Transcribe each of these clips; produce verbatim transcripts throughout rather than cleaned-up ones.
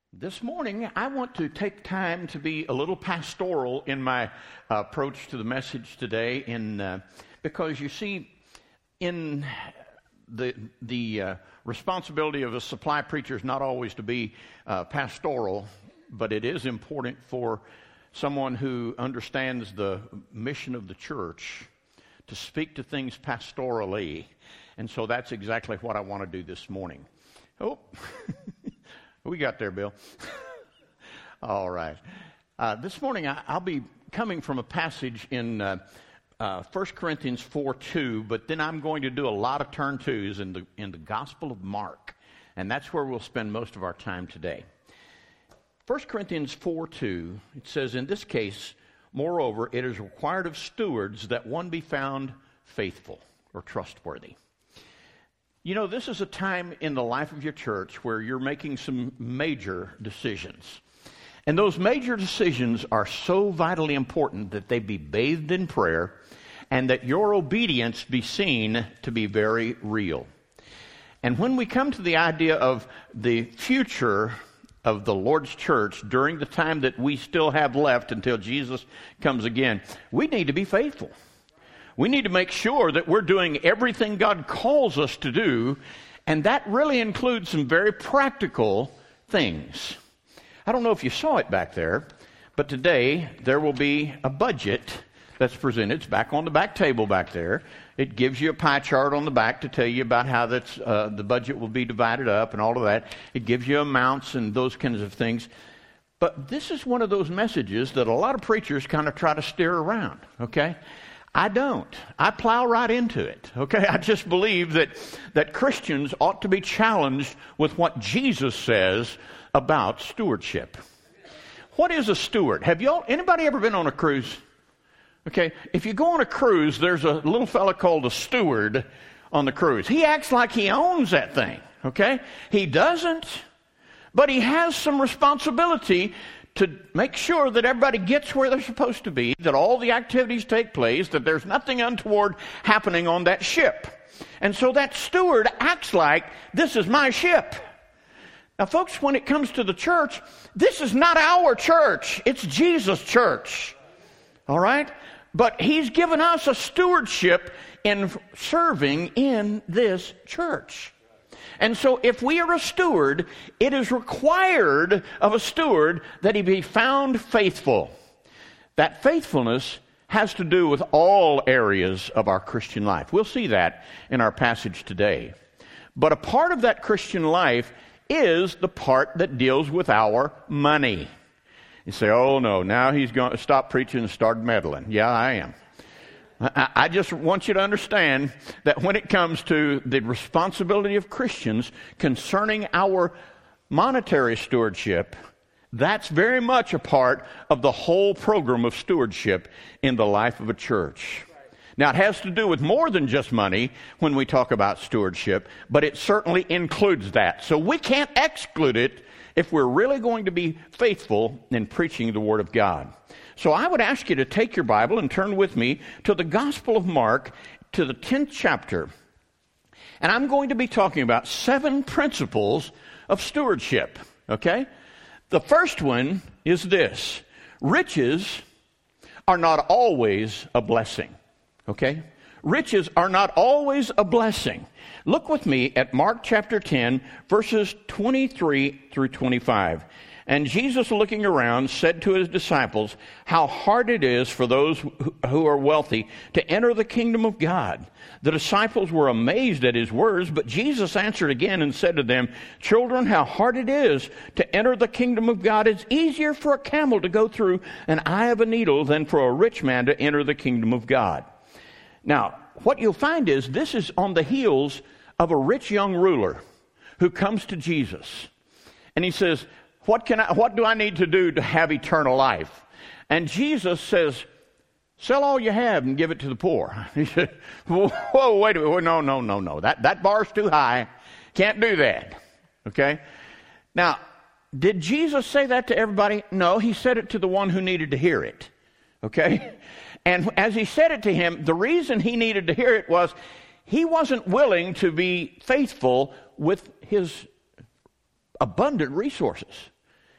This morning, I want to take time to be a little pastoral in my uh, approach to the message today, in, uh, because you see, in the the uh, responsibility of a supply preacher is not always to be uh, pastoral, but it is important for someone who understands the mission of the church to speak to things pastorally, and so that's exactly what I want to do this morning. Oh. We got there, Bill. All right. Uh, this morning, I, I'll be coming from a passage in uh, uh, First Corinthians four two, but then I'm going to do a lot of turn twos in the, in the Gospel of Mark, and that's where we'll spend most of our time today. First Corinthians four two, it says, "In this case, moreover, it is required of stewards that one be found faithful or trustworthy." You know, this is a time in the life of your church where you're making some major decisions. And those major decisions are so vitally important that they be bathed in prayer and that your obedience be seen to be very real. And when we come to the idea of the future of the Lord's church during the time that we still have left until Jesus comes again, we need to be faithful. We need to make sure that we're doing everything God calls us to do, and that really includes some very practical things. I don't know if you saw it back there, but today there will be a budget that's presented. It's back on the back table back there. It gives you a pie chart on the back to tell you about how that's, uh, the budget will be divided up and all of that. It gives you amounts and those kinds of things. But this is one of those messages that a lot of preachers kind of try to steer around, okay? I don't. I plow right into it, okay? I just believe that, that Christians ought to be challenged with what Jesus says about stewardship. What is a steward? Have y'all, anybody ever been on a cruise? Okay, if you go on a cruise, there's a little fella called a steward on the cruise. He acts like he owns that thing, okay? He doesn't, but he has some responsibility to make sure that everybody gets where they're supposed to be, that all the activities take place, that there's nothing untoward happening on that ship. And so that steward acts like, this is my ship. Now, folks, when it comes to the church, this is not our church. It's Jesus' church. All right? But he's given us a stewardship in serving in this church. And so if we are a steward, it is required of a steward that he be found faithful. That faithfulness has to do with all areas of our Christian life. We'll see that in our passage today. But a part of that Christian life is the part that deals with our money. You say, oh no, now he's going to stop preaching and start meddling. Yeah, I am. I just want you to understand that when it comes to the responsibility of Christians concerning our monetary stewardship, that's very much a part of the whole program of stewardship in the life of a church. Now, it has to do with more than just money when we talk about stewardship, but it certainly includes that. So we can't exclude it if we're really going to be faithful in preaching the Word of God. So I would ask you to take your Bible and turn with me to the Gospel of Mark, to the tenth chapter. And I'm going to be talking about seven principles of stewardship, okay? The first one is this: riches are not always a blessing, okay? Riches are not always a blessing. Look with me at Mark chapter ten, verses twenty-three through twenty-five. And Jesus, looking around, said to his disciples, "How hard it is for those who are wealthy to enter the kingdom of God." The disciples were amazed at his words, but Jesus answered again and said to them, "Children, how hard it is to enter the kingdom of God. It's easier for a camel to go through an eye of a needle than for a rich man to enter the kingdom of God." Now, what you'll find is this is on the heels of a rich young ruler who comes to Jesus. And he says, What can I, what do I need to do to have eternal life? And Jesus says, sell all you have and give it to the poor. He said, whoa, wait a minute. No, no, no, no. That, that bar's too high. Can't do that. Okay? Now, did Jesus say that to everybody? No, he said it to the one who needed to hear it. Okay? And as he said it to him, the reason he needed to hear it was he wasn't willing to be faithful with his abundant resources.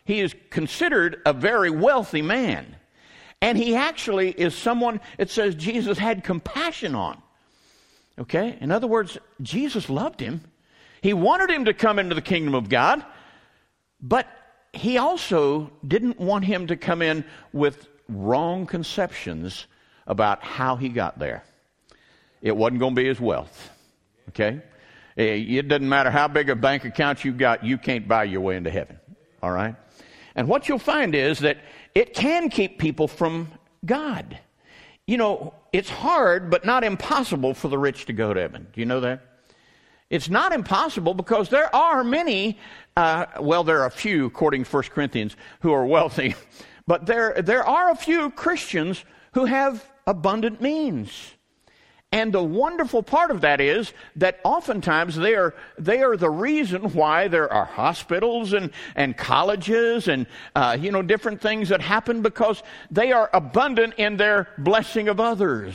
he is considered a very wealthy man. And he actually is someone, it says Jesus had compassion on. Okay? In other words, Jesus loved him. He wanted him to come into the kingdom of God, but he also didn't want him to come in with wrong conceptions about how he got there. It wasn't going to be his wealth. Okay? It doesn't matter how big a bank account you've got, you can't buy your way into heaven. All right? And what you'll find is that it can keep people from God. You know, it's hard but not impossible for the rich to go to heaven. Do you know that? It's not impossible because there are many, uh, well, there are a few, according to First Corinthians, who are wealthy. But there, there are a few Christians who have abundant means. And the wonderful part of that is that oftentimes they are they are the reason why there are hospitals and, and colleges and, uh, you know, different things that happen because they are abundant in their blessing of others.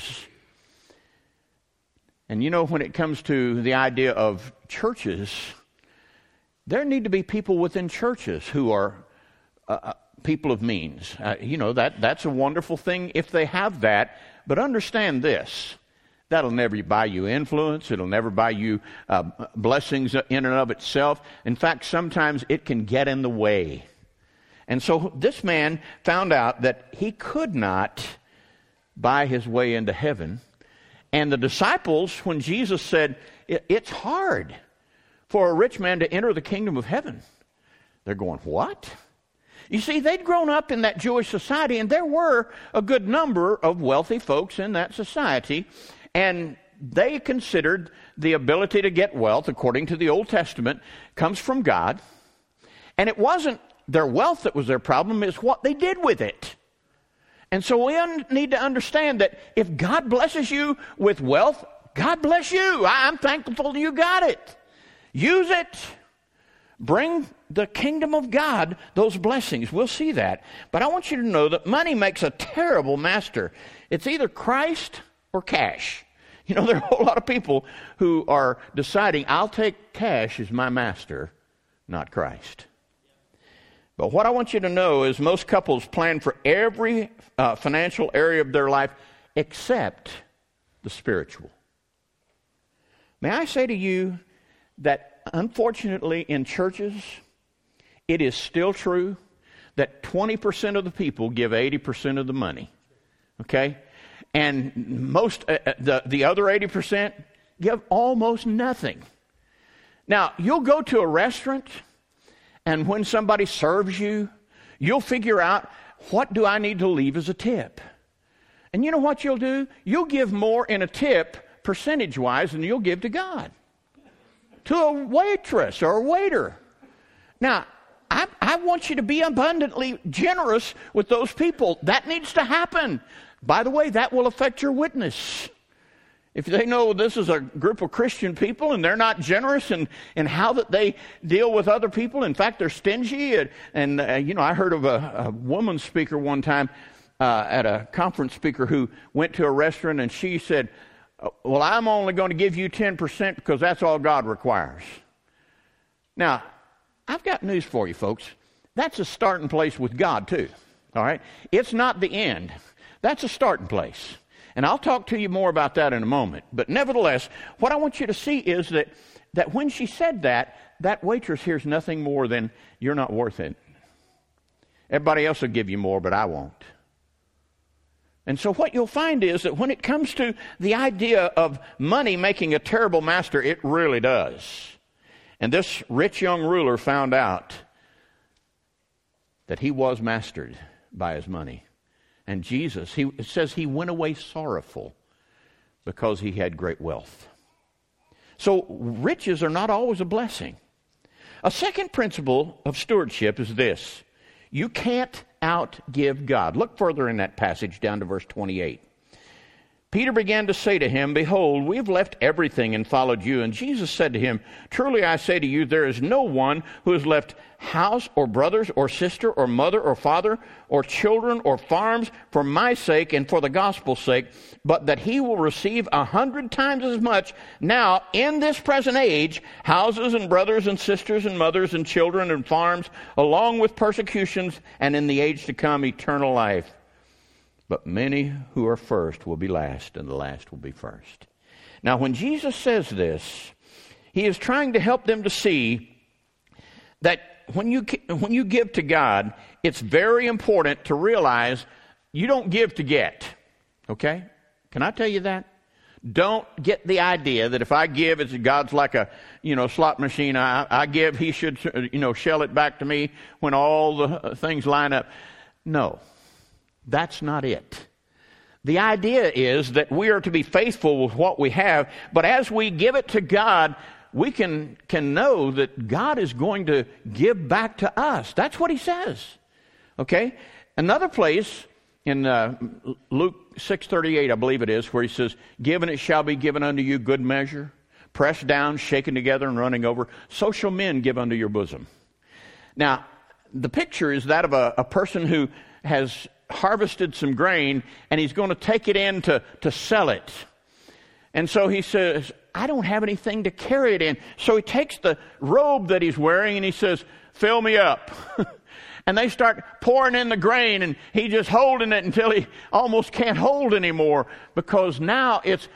And, you know, when it comes to the idea of churches, there need to be people within churches who are uh, people of means. Uh, you know, that that's a wonderful thing if they have that. But understand this. That'll never buy you influence. It'll never buy you uh, blessings in and of itself. In fact, sometimes it can get in the way. And so this man found out that he could not buy his way into heaven. And the disciples, when Jesus said, it's hard for a rich man to enter the kingdom of heaven, they're going, what? You see, they'd grown up in that Jewish society, and there were a good number of wealthy folks in that society. And they considered the ability to get wealth, according to the Old Testament, comes from God. And it wasn't their wealth that was their problem, it's what they did with it. And so we un- need to understand that if God blesses you with wealth, God bless you. I'm thankful you got it. Use it. Bring the kingdom of God those blessings. We'll see that. But I want you to know that money makes a terrible master. It's either Christ or cash. You know, there are a whole lot of people who are deciding, I'll take cash as my master, not Christ. But what I want you to know is most couples plan for every uh, financial area of their life except the spiritual. May I say to you that unfortunately in churches, it is still true that twenty percent of the people give eighty percent of the money. Okay? And most, uh, the, the other eighty percent give almost nothing. Now, you'll go to a restaurant, and when somebody serves you, you'll figure out, what do I need to leave as a tip? And you know what you'll do? You'll give more in a tip, percentage-wise, than you'll give to God. To a waitress or a waiter. Now, I, I want you to be abundantly generous with those people. That needs to happen. By the way, that will affect your witness. If they know this is a group of Christian people and they're not generous in, in how that they deal with other people, in fact, they're stingy. And, and uh, you know, I heard of a, a woman speaker one time uh, at a conference speaker who went to a restaurant and she said, well, I'm only going to give you ten percent because that's all God requires. Now, I've got news for you, folks. That's a starting place with God, too. All right? It's not the end. That's a starting place. And I'll talk to you more about that in a moment. But nevertheless, what I want you to see is that, that when she said that, that waitress hears nothing more than, you're not worth it. Everybody else will give you more, but I won't. And so what you'll find is that when it comes to the idea of money making a terrible master, it really does. And this rich young ruler found out that he was mastered by his money. And Jesus, he, it says he went away sorrowful because he had great wealth. So riches are not always a blessing. A second principle of stewardship is this. You can't outgive God. Look further in that passage down to verse twenty-eight. Peter began to say to him, Behold, we have left everything and followed you. And Jesus said to him, Truly I say to you, there is no one who has left house or brothers or sister or mother or father or children or farms for my sake and for the gospel's sake, but that he will receive a hundred times as much now in this present age, houses and brothers and sisters and mothers and children and farms, along with persecutions, and in the age to come eternal life. But many who are first will be last, and the last will be first. Now, when Jesus says this, he is trying to help them to see that when you when you give to God, it's very important to realize you don't give to get. Okay? Can I tell you that? Don't get the idea that if I give, it's God's like a, you know, slot machine. I, I give, he should, you know, shell it back to me when all the things line up. No. That's not it. The idea is that we are to be faithful with what we have, but as we give it to God, we can, can know that God is going to give back to us. That's what he says. Okay? Another place in uh, Luke six thirty-eight, I believe it is, where he says, Give and it shall be given unto you good measure, pressed down, shaken together, and running over. So shall men give unto your bosom. Now, the picture is that of a, a person who has harvested some grain, and he's going to take it in to, to sell it. And so he says, I don't have anything to carry it in. So he takes the robe that he's wearing, and he says, fill me up. And they start pouring in the grain, and he's just holding it until he almost can't hold anymore, because now it's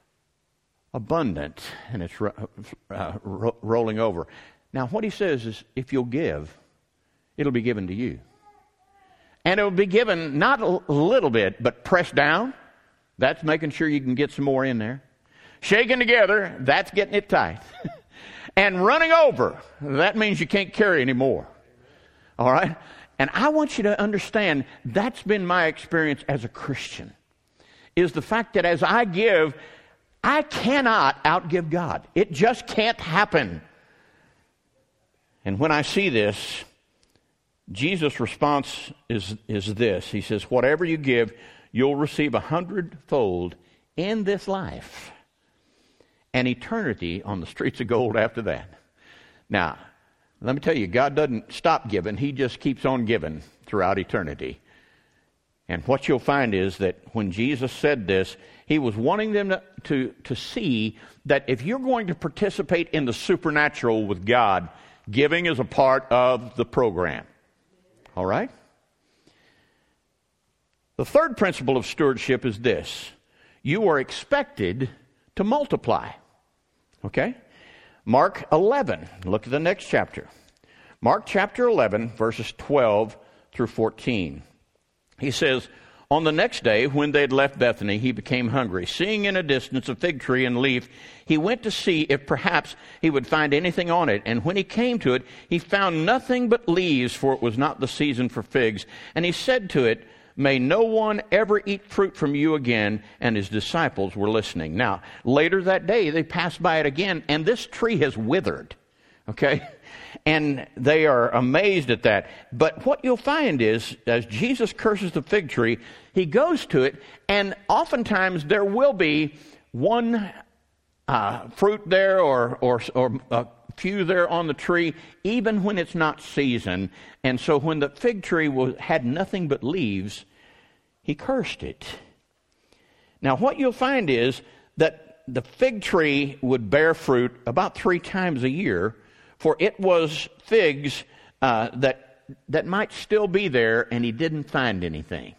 abundant, and it's ro- uh, ro- rolling over. Now, what he says is, if you'll give, it'll be given to you. And it will be given not a little bit, but pressed down. That's making sure you can get some more in there. Shaken together, that's getting it tight. And running over, that means you can't carry any more. All right? And I want you to understand, that's been my experience as a Christian, is the fact that as I give, I cannot outgive God. It just can't happen. And when I see this, Jesus' response is, is this. He says, whatever you give, you'll receive a hundredfold in this life, and eternity on the streets of gold after that. Now, let me tell you, God doesn't stop giving. He just keeps on giving throughout eternity. And what you'll find is that when Jesus said this, he was wanting them to, to, to see that if you're going to participate in the supernatural with God, giving is a part of the program. All right? The third principle of stewardship is this. You are expected to multiply. Okay? Mark eleven. Look at the next chapter. Mark chapter eleven, verses twelve through fourteen. He says, On the next day, when they had left Bethany, he became hungry. Seeing in a distance a fig tree and leaf, he went to see if perhaps he would find anything on it. And when he came to it, he found nothing but leaves, for it was not the season for figs. And he said to it, May no one ever eat fruit from you again. And his disciples were listening. Now, later that day, they passed by it again, and this tree has withered. Okay? And they are amazed at that. But what you'll find is, as Jesus curses the fig tree, he goes to it, and oftentimes there will be one uh, fruit there or, or, or a few there on the tree, even when it's not season. And so when the fig tree was, had nothing but leaves, he cursed it. Now what you'll find is that the fig tree would bear fruit about three times a year, for it was figs uh, that that might still be there, and he didn't find anything.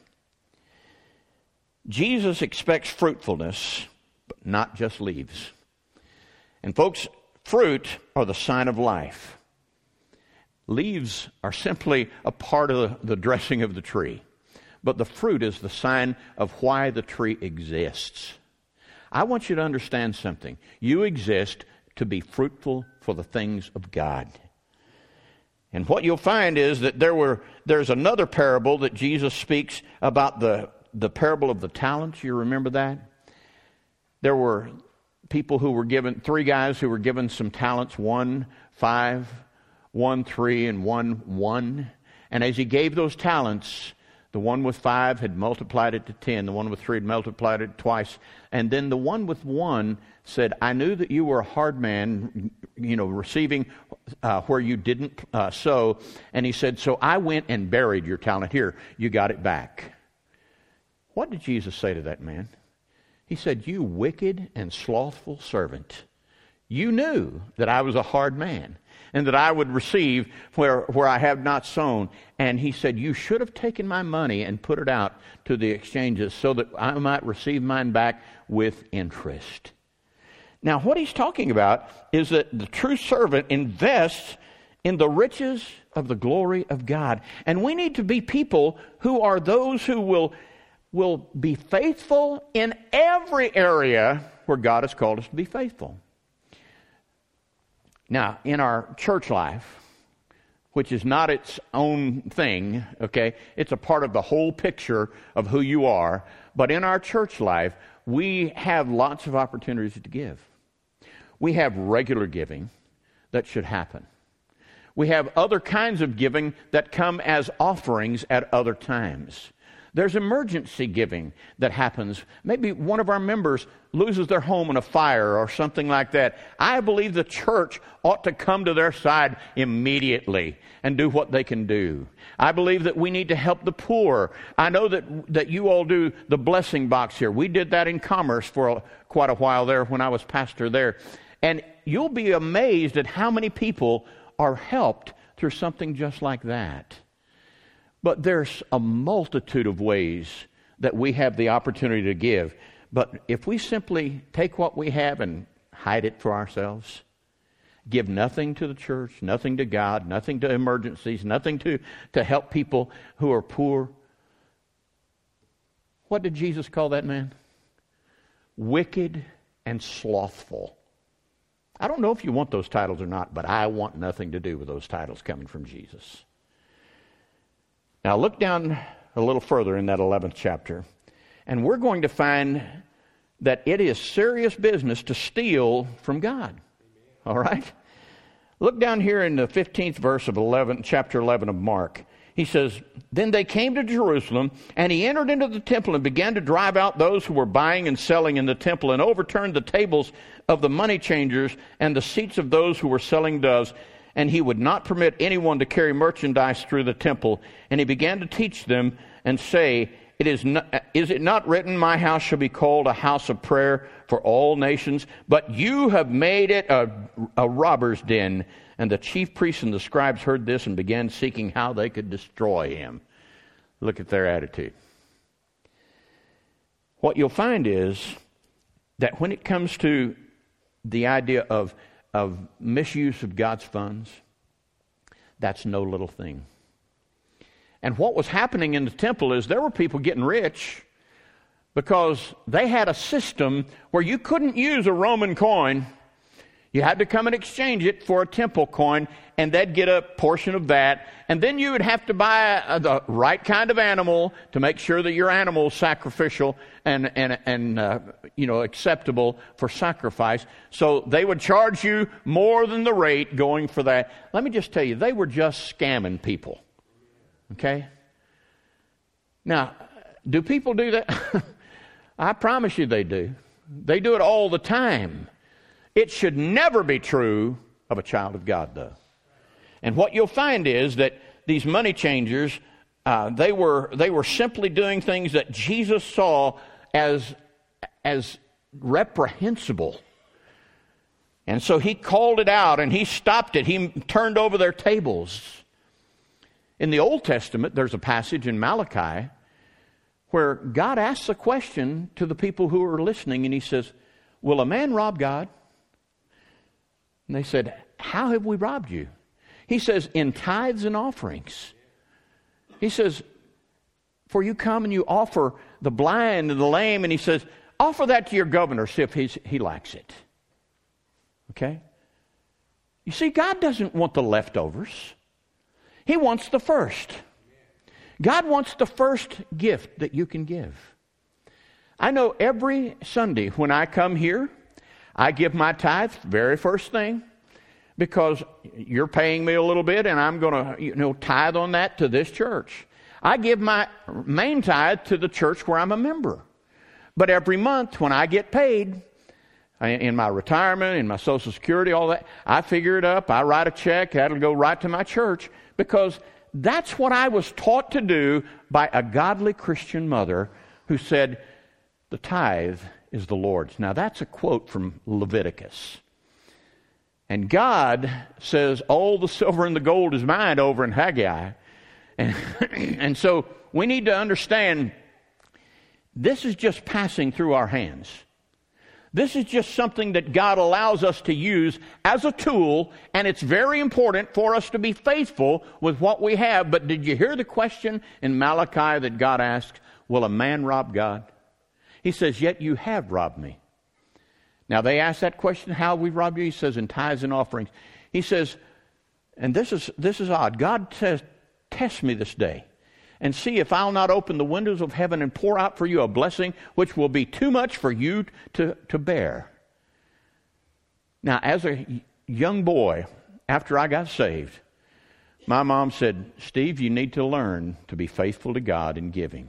Jesus expects fruitfulness, but not just leaves. And folks, fruit are the sign of life. Leaves are simply a part of the, the dressing of the tree, but the fruit is the sign of why the tree exists. I want you to understand something. You exist to be fruitful for the things of God. And what you'll find is that there were there's another parable that Jesus speaks about, the, the parable of the talents. You remember that? There were people who were given, three guys who were given some talents, one five, one three, and one one. And as he gave those talents, The one with five had multiplied it to ten. The one with three had multiplied it twice. And then the one with one said, I knew that you were a hard man, you know, receiving uh, where you didn't uh, sow. And he said, so I went and buried your talent. Here, you got it back. What did Jesus say to that man? He said, you wicked and slothful servant. You knew that I was a hard man and that I would receive where, where I have not sown. And he said, you should have taken my money and put it out to the exchanges so that I might receive mine back with interest. Now, what he's talking about is that the true servant invests in the riches of the glory of God. And we need to be people who are those who will, will be faithful in every area where God has called us to be faithful. Now, in our church life, which is not its own thing, okay, it's a part of the whole picture of who you are, but in our church life, we have lots of opportunities to give. We have regular giving that should happen. We have other kinds of giving that come as offerings at other times. There's emergency giving that happens. Maybe one of our members loses their home in a fire or something like that. I believe the church ought to come to their side immediately and do what they can do. I believe that we need to help the poor. I know that, that you all do the blessing box here. We did that in Commerce for a, quite a while there when I was pastor there. And you'll be amazed at how many people are helped through something just like that. But there's a multitude of ways that we have the opportunity to give. But if we simply take what we have and hide it for ourselves, give nothing to the church, nothing to God, nothing to emergencies, nothing to, to help people who are poor, what did Jesus call that man? Wicked and slothful. I don't know if you want those titles or not, but I want nothing to do with those titles coming from Jesus. Now look down a little further in that eleventh chapter, and we're going to find that it is serious business to steal from God. All right? Look down here in the fifteenth verse of eleven, chapter eleven of Mark. He says, then they came to Jerusalem, and he entered into the temple and began to drive out those who were buying and selling in the temple, and overturned the tables of the money changers and the seats of those who were selling doves. And he would not permit anyone to carry merchandise through the temple. And he began to teach them and say, It is not, is it not written, my house shall be called a house of prayer for all nations? But you have made it a, a robber's den. And the chief priests and the scribes heard this and began seeking how they could destroy him. Look at their attitude. What you'll find is that when it comes to the idea of of misuse of God's funds, that's no little thing. And what was happening in the temple is there were people getting rich because they had a system where you couldn't use a Roman coin. You had to come and exchange it for a temple coin, and they'd get a portion of that. And then you would have to buy a, the right kind of animal to make sure that your animal is sacrificial and, and, and uh, you know, acceptable for sacrifice. So they would charge you more than the rate going for that. Let me just tell you, they were just scamming people. Okay? Now, do people do that? I promise you they do. They do it all the time. It should never be true of a child of God, though. And what you'll find is that these money changers, uh, they were they were simply doing things that Jesus saw as as reprehensible. And so he called it out and he stopped it. He turned over their tables. In the Old Testament, there's a passage in Malachi where God asks a question to the people who are listening, and he says, will a man rob God? And they said, how have we robbed you? He says, in tithes and offerings. He says, for you come and you offer the blind and the lame, and he says, offer that to your governor, see if he's, he likes it. Okay? You see, God doesn't want the leftovers. He wants the first. God wants the first gift that you can give. I know every Sunday when I come here, I give my tithe very first thing because you're paying me a little bit and I'm going to, you know, tithe on that to this church. I give my main tithe to the church where I'm a member. But every month when I get paid, in my retirement, in my Social Security, all that, I figure it up. I write a check. That'll go right to my church, because that's what I was taught to do by a godly Christian mother who said, the tithe is the Lord's. Now, that's a quote from Leviticus. And God says, all the silver and the gold is mine over in Haggai. And, and so we need to understand this is just passing through our hands. This is just something that God allows us to use as a tool, and it's very important for us to be faithful with what we have. But did you hear the question in Malachi that God asks, will a man rob God? He says, yet you have robbed me. Now they ask that question, how have we robbed you? He says, in tithes and offerings. He says, and this is this is odd. God says, test me this day and see if I'll not open the windows of heaven and pour out for you a blessing which will be too much for you to, to bear. Now, as a young boy, after I got saved, my mom said, Steve, you need to learn to be faithful to God in giving.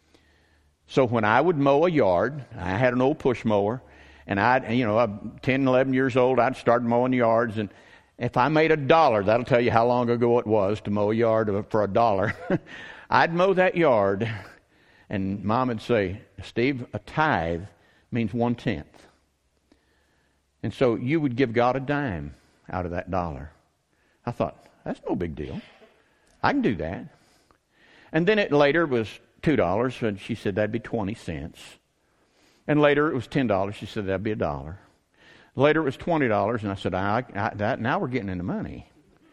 So when I would mow a yard, I had an old push mower, and I'd, you know, I'm ten, eleven years old, I'd start mowing yards, and if I made a dollar, that'll tell you how long ago it was to mow a yard for a dollar. I'd mow that yard, and Mom would say, Steve, a tithe means one-tenth. And so you would give God a dime out of that dollar. I thought, that's no big deal. I can do that. And then it later was two dollars, and she said that'd be twenty cents. And later it was ten dollars. She said that'd be a dollar. Later it was twenty dollars, and I said, I, I, that, now we're getting into money.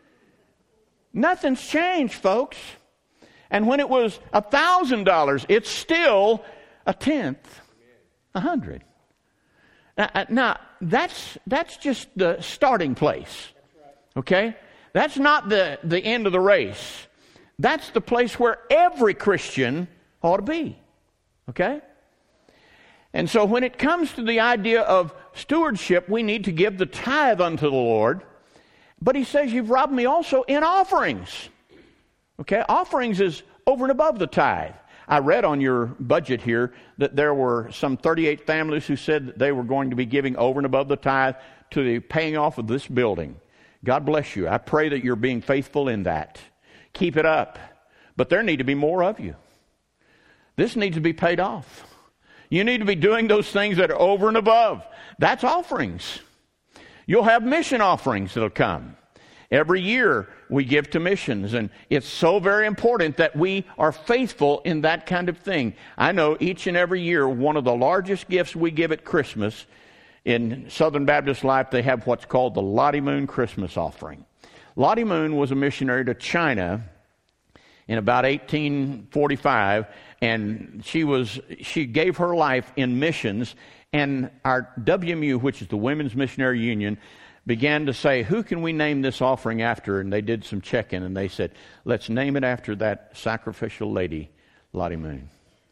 Nothing's changed, folks. And when it was one thousand dollars, it's still a tenth, a hundred. Now, now, that's, that's just the starting place, okay? That's not the, the end of the race. That's the place where every Christian ought to be, okay? And so when it comes to the idea of stewardship, we need to give the tithe unto the Lord. But he says, you've robbed me also in offerings. Okay, offerings is over and above the tithe. I read on your budget here that there were some thirty-eight families who said that they were going to be giving over and above the tithe to the paying off of this building. God bless you. I pray that you're being faithful in that. Keep it up. But there need to be more of you. This needs to be paid off. You need to be doing those things that are over and above. That's offerings. You'll have mission offerings that'll come. Every year we give to missions, and it's so very important that we are faithful in that kind of thing. I know each and every year one of the largest gifts we give at Christmas in Southern Baptist life, they have what's called the Lottie Moon Christmas offering. Lottie Moon was a missionary to China in about eighteen forty-five, and she was she gave her life in missions, and our W M U, which is the Women's Missionary Union, began to say, who can we name this offering after? And they did some checking, and they said, let's name it after that sacrificial lady, Lottie Moon.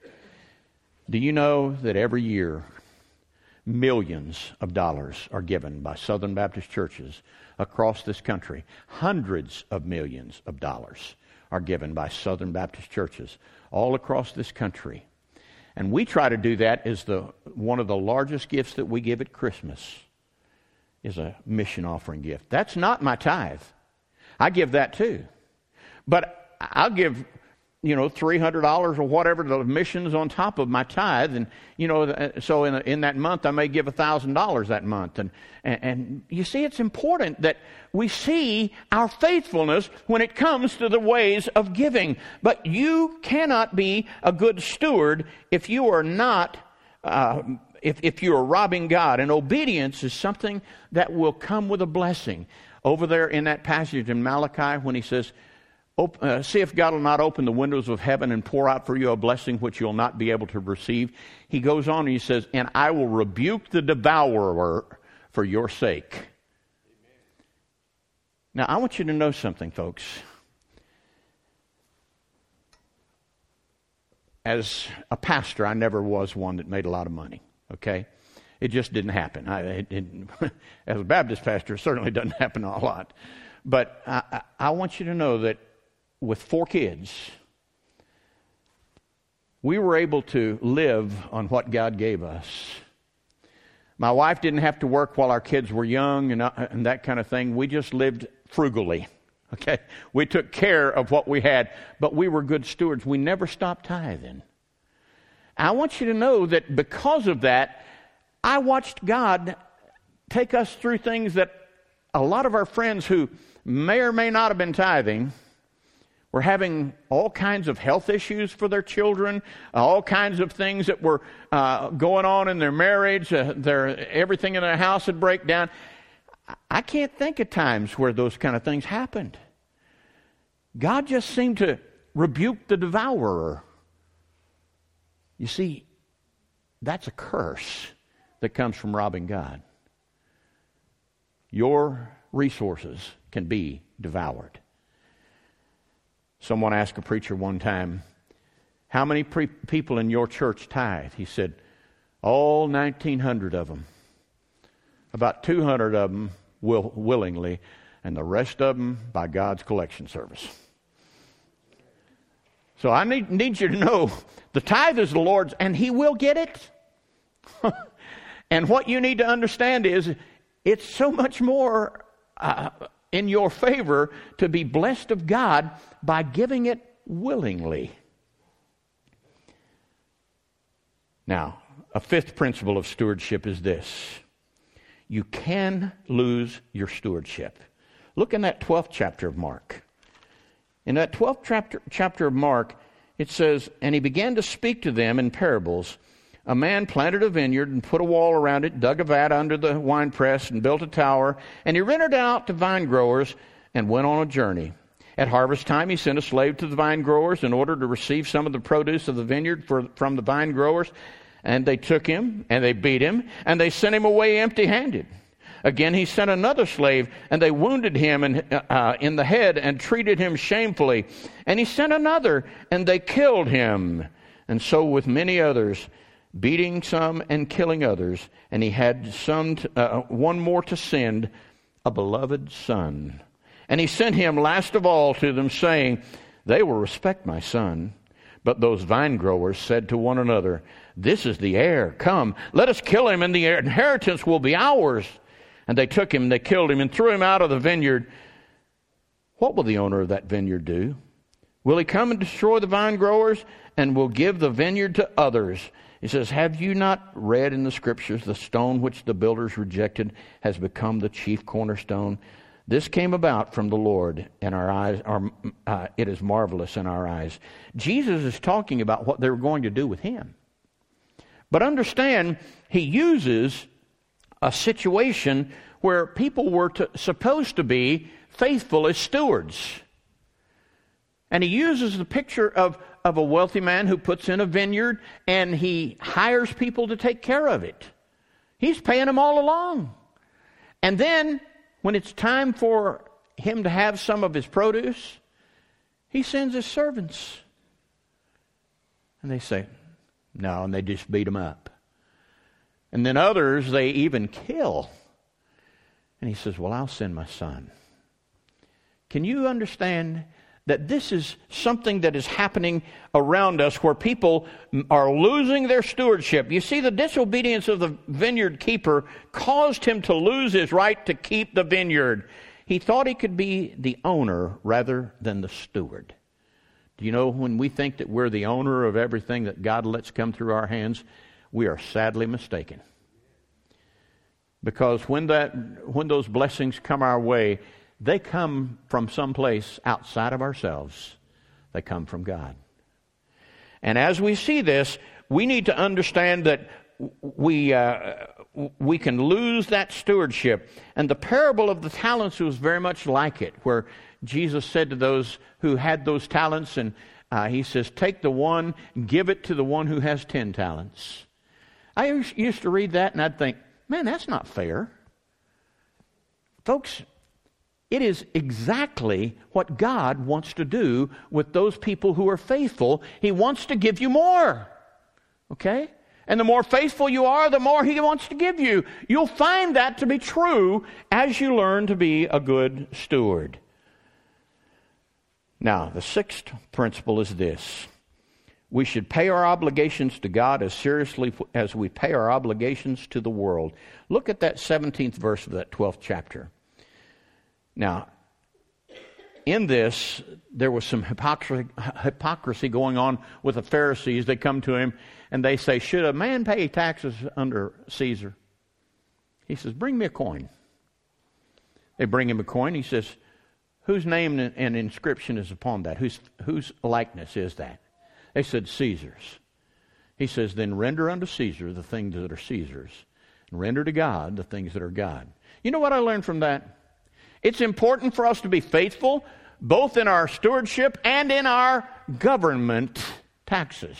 Do you know that every year millions of dollars are given by Southern Baptist churches across this country? Hundreds of millions of dollars are given by Southern Baptist churches all across this country. And we try to do that as the one of the largest gifts that we give at Christmas is a mission offering gift. That's not my tithe. I give that too. But I'll give, you know, three hundred dollars or whatever the missions on top of my tithe. And, you know, so in, in that month I may give one thousand dollars that month. And, and, and you see, it's important that we see our faithfulness when it comes to the ways of giving. But you cannot be a good steward if you are not uh, If, if you are robbing God. And obedience is something that will come with a blessing. Over there in that passage in Malachi when he says, Op- uh, see if God will not open the windows of heaven and pour out for you a blessing which you'll not be able to receive. He goes on and he says, and I will rebuke the devourer for your sake. Amen. Now I want you to know something, folks. As a pastor, I never was one that made a lot of money. Okay? It just didn't happen. I, it, it, as a Baptist pastor, it certainly doesn't happen a lot. But I, I, I want you to know that with four kids, we were able to live on what God gave us. My wife didn't have to work while our kids were young and, uh, and that kind of thing. We just lived frugally. Okay? We took care of what we had, but we were good stewards. We never stopped tithing. I want you to know that because of that, I watched God take us through things that a lot of our friends who may or may not have been tithing were having all kinds of health issues for their children, all kinds of things that were uh, going on in their marriage, uh, their, everything in their house would break down. I can't think of times where those kind of things happened. God just seemed to rebuke the devourer. You see, that's a curse that comes from robbing God. Your resources can be devoured. Someone asked a preacher one time, how many pre- people in your church tithe? He said, all nineteen hundred of them. About two hundred of them will willingly, and the rest of them by God's collection service. So I need, need you to know, the tithe is the Lord's, and He will get it. And what you need to understand is, it's so much more uh, in your favor to be blessed of God by giving it willingly. Now, a fifth principle of stewardship is this. You can lose your stewardship. Look in that twelfth chapter of Mark. In that twelfth chapter, chapter of Mark, it says, and he began to speak to them in parables. A man planted a vineyard and put a wall around it, dug a vat under the winepress and built a tower, and he rented it out to vine growers and went on a journey. At harvest time, he sent a slave to the vine growers in order to receive some of the produce of the vineyard for, from the vine growers, and they took him, and they beat him, and they sent him away empty-handed. Again, he sent another slave, and they wounded him in, uh, in the head and treated him shamefully. And he sent another, and they killed him. And so with many others, beating some and killing others. And he had some to, uh, one more to send, a beloved son. And he sent him last of all to them, saying, they will respect my son. But those vine growers said to one another, this is the heir. Come, let us kill him, and the inheritance will be ours. And they took him, they killed him, and threw him out of the vineyard. What will the owner of that vineyard do? Will he come and destroy the vine growers, and will give the vineyard to others? He says, have you not read in the Scriptures, the stone which the builders rejected has become the chief cornerstone? This came about from the Lord, and our eyes are, uh, it is marvelous in our eyes. Jesus is talking about what they were going to do with him. But understand, he uses a situation where people were to, supposed to be faithful as stewards. And he uses the picture of, of a wealthy man who puts in a vineyard and he hires people to take care of it. He's paying them all along. And then, when it's time for him to have some of his produce, he sends his servants. And they say, no, and they just beat him up. And then others they even kill. And he says, well, I'll send my son. Can you understand that this is something that is happening around us where people are losing their stewardship? You see, the disobedience of the vineyard keeper caused him to lose his right to keep the vineyard. He thought he could be the owner rather than the steward. Do you know, when we think that we're the owner of everything that God lets come through our hands, we are sadly mistaken. Because when that when those blessings come our way, they come from someplace outside of ourselves. They come from God. And as we see this, we need to understand that we uh, we can lose that stewardship. And the parable of the talents was very much like it, where Jesus said to those who had those talents, and uh, he says, take the one, give it to the one who has ten talents. I used to read that and I'd think, man, that's not fair. Folks, it is exactly what God wants to do with those people who are faithful. He wants to give you more. Okay? And the more faithful you are, the more He wants to give you. You'll find that to be true as you learn to be a good steward. Now, the sixth principle is this. We should pay our obligations to God as seriously as we pay our obligations to the world. Look at that seventeenth verse of that twelfth chapter. Now, in this, there was some hypocrisy, hypocrisy going on with the Pharisees. They come to him and they say, should a man pay taxes under Caesar? He says, bring me a coin. They bring him a coin. He says, whose name and inscription is upon that? Whose, whose likeness is that? They said, Caesar's. He says, then render unto Caesar the things that are Caesar's, and render to God the things that are God. You know what I learned from that? It's important for us to be faithful, both in our stewardship and in our government taxes.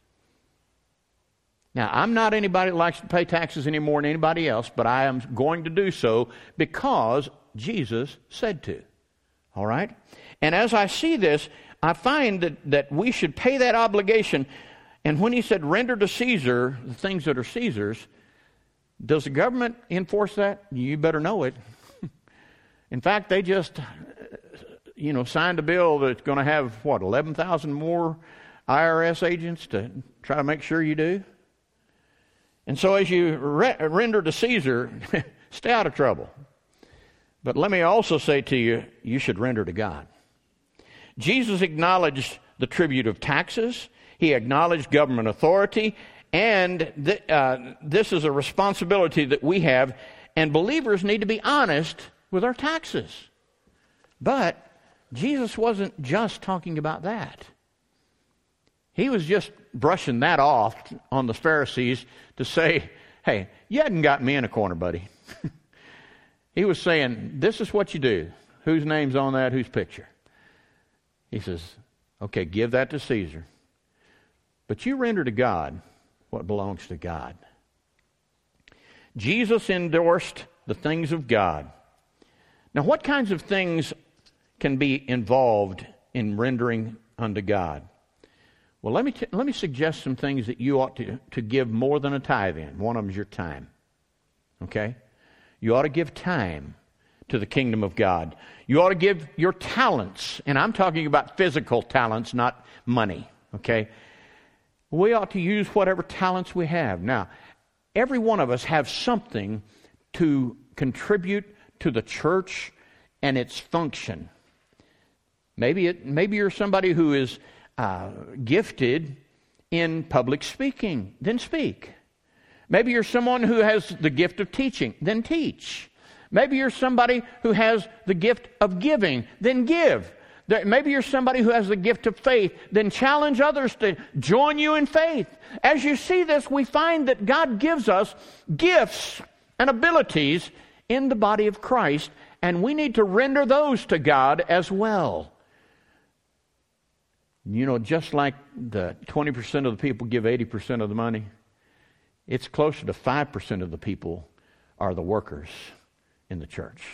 Now, I'm not anybody that likes to pay taxes any more than anybody else, but I am going to do so because Jesus said to. All right? And as I see this, I find that, that we should pay that obligation. And when he said, render to Caesar the things that are Caesar's, does the government enforce that? You better know it. In fact, they just, you know, signed a bill that's going to have, what, eleven thousand more I R S agents to try to make sure you do? And so as you re- render to Caesar, stay out of trouble. But let me also say to you, you should render to God. Jesus acknowledged the tribute of taxes. He acknowledged government authority. And th- uh, this is a responsibility that we have. And believers need to be honest with our taxes. But Jesus wasn't just talking about that. He was just brushing that off on the Pharisees to say, hey, you hadn't got me in a corner, buddy. He was saying, this is what you do. Whose name's on that? Whose picture? He says, okay, give that to Caesar. But you render to God what belongs to God. Jesus endorsed the things of God. Now, what kinds of things can be involved in rendering unto God? Well, let me t- let me suggest some things that you ought to, to give more than a tithe in. One of them is your time. Okay? You ought to give time to the kingdom of God. You ought to give your talents, and I'm talking about physical talents, not money. Okay? We ought to use whatever talents we have. Now, every one of us have something to contribute to the church and its function. Maybe it, maybe you're somebody who is uh, gifted in public speaking. Then speak. Maybe you're someone who has the gift of teaching. Then teach. Maybe you're somebody who has the gift of giving. Then give. Maybe you're somebody who has the gift of faith. Then challenge others to join you in faith. As you see this, we find that God gives us gifts and abilities in the body of Christ, and we need to render those to God as well. You know, just like the twenty percent of the people give eighty percent of the money, it's closer to five percent of the people are the workers in the church.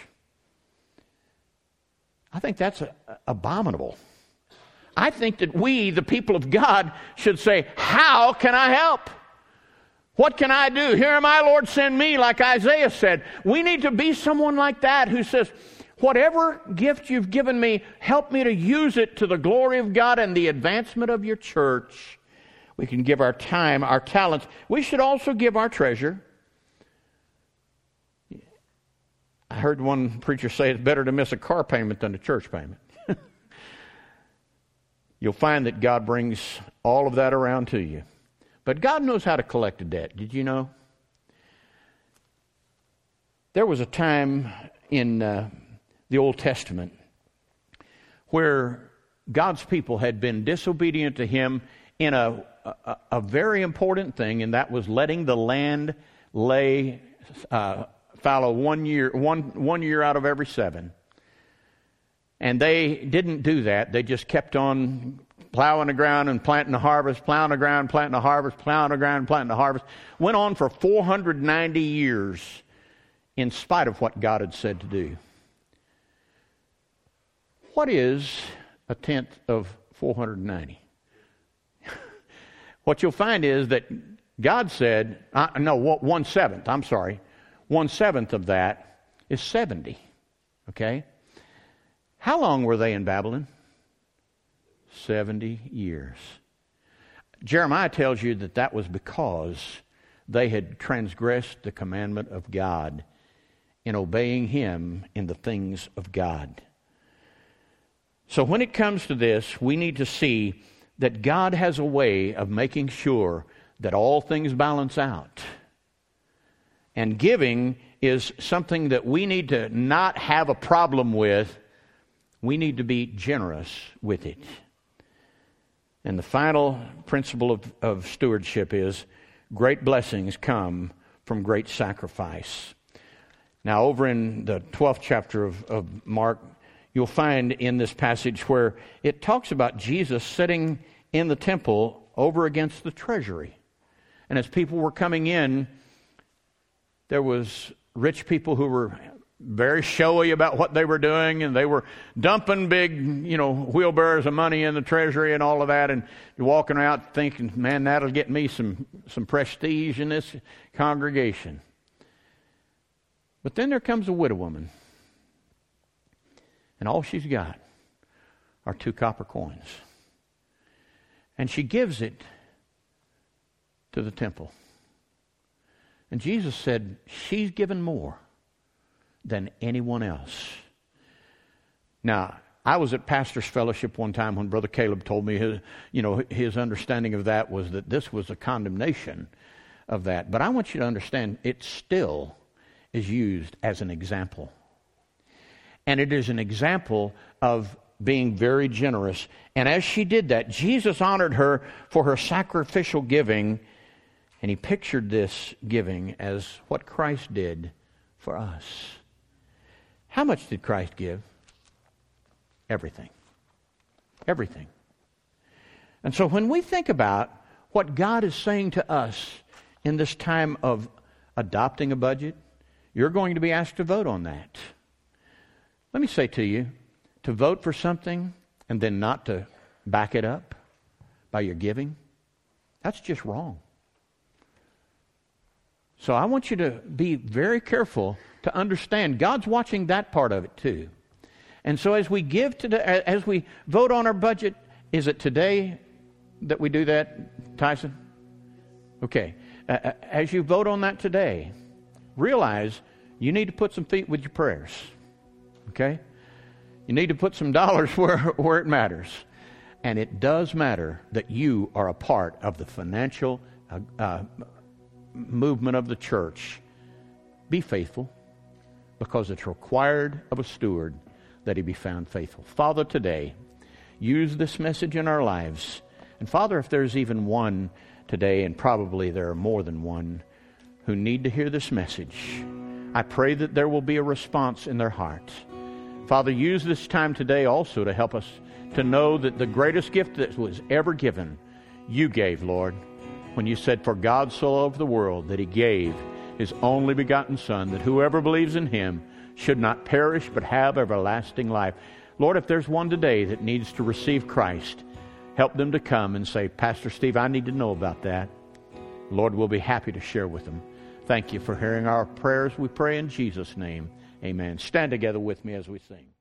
I think that's a, abominable. I think that we, the people of God, should say, how can I help? What can I do? Here am I, Lord, send me, like Isaiah said. We need to be someone like that who says, whatever gift you've given me, help me to use it to the glory of God and the advancement of your church. We can give our time, our talents. We should also give our treasure. I heard one preacher say it's better to miss a car payment than a church payment. You'll find that God brings all of that around to you. But God knows how to collect a debt. Did you know? There was a time in uh, the Old Testament where God's people had been disobedient to Him in a, a, a very important thing, and that was letting the land lay uh, fallow one year, one, one year out of every seven. And they didn't do that. They just kept on plowing the ground and planting the harvest, plowing the ground, planting the harvest, plowing the ground, planting the harvest. Went on for four hundred ninety years in spite of what God had said to do. What is a tenth of four hundred ninety? What you'll find is that God said, uh, no, one seventh, I'm sorry. One seventh of that is seventy. Okay? How long were they in Babylon? seventy years. Jeremiah tells you that that was because they had transgressed the commandment of God in obeying Him in the things of God. So when it comes to this, we need to see that God has a way of making sure that all things balance out. And giving is something that we need to not have a problem with. We need to be generous with it. And the final principle of, of stewardship is great blessings come from great sacrifice. Now, over in the twelfth chapter of, of Mark, you'll find in this passage where it talks about Jesus sitting in the temple over against the treasury. And as people were coming in, there was rich people who were very showy about what they were doing, and they were dumping big, you know, wheelbarrows of money in the treasury and all of that, and you're walking around thinking, man, that'll get me some, some prestige in this congregation. But then there comes a widow woman, and all she's got are two copper coins. And she gives it to the temple. And Jesus said, she's given more than anyone else. Now, I was at Pastor's Fellowship one time when Brother Caleb told me his, you know, his understanding of that was that this was a condemnation of that. But I want you to understand it still is used as an example. And it is an example of being very generous. And as she did that, Jesus honored her for her sacrificial giving. And He pictured this giving as what Christ did for us. How much did Christ give? Everything. Everything. And so when we think about what God is saying to us in this time of adopting a budget, you're going to be asked to vote on that. Let me say to you, to vote for something and then not to back it up by your giving, that's just wrong. So I want you to be very careful to understand God's watching that part of it too. And so as we give today, as we vote on our budget, is it today that we do that, Tyson? Okay. Uh, as you vote on that today, realize you need to put some feet with your prayers. Okay? You need to put some dollars where, where it matters. And it does matter that you are a part of the financial uh, uh, movement of the church. Be faithful, because it's required of a steward that he be found faithful. Father, today, use this message in our lives. And Father, if there's even one today, and probably there are more than one, who need to hear this message, I pray that there will be a response in their heart. Father, use this time today also to help us to know that the greatest gift that was ever given, you gave, Lord, when you said, for God so loved the world that he gave his only begotten Son, that whoever believes in him should not perish but have everlasting life. Lord, if there's one today that needs to receive Christ, help them to come and say, Pastor Steve, I need to know about that. Lord, we'll be happy to share with them. Thank you for hearing our prayers. We pray in Jesus' name. Amen. Stand together with me as we sing.